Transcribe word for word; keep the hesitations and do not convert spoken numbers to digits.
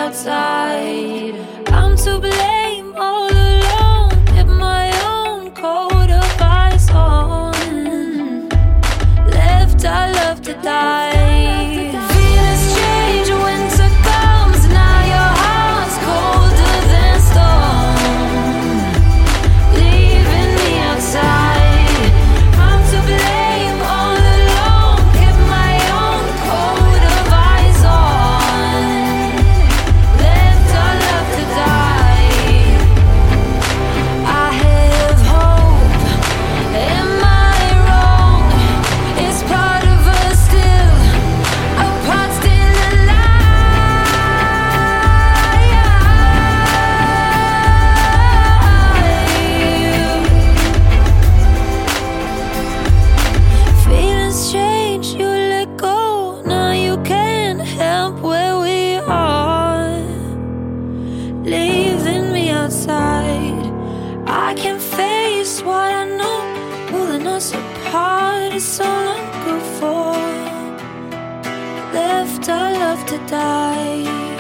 outside. I'm to blame all alone. Kept my own coat of ice on. Left our love to die. Feelings change, winter comes. Now your heart's colder than stone, leaving me outside. I'm to blame all alone. Kept my own coat of ice on. Left our love to die. I have hope. Am I wrong? It's part of us still, a part still alive. Feelings change, you let go. Now you can't help where we are, leaving me outside. I can face what I know, pulling us apart. It's all I'm good for. Left our love to die.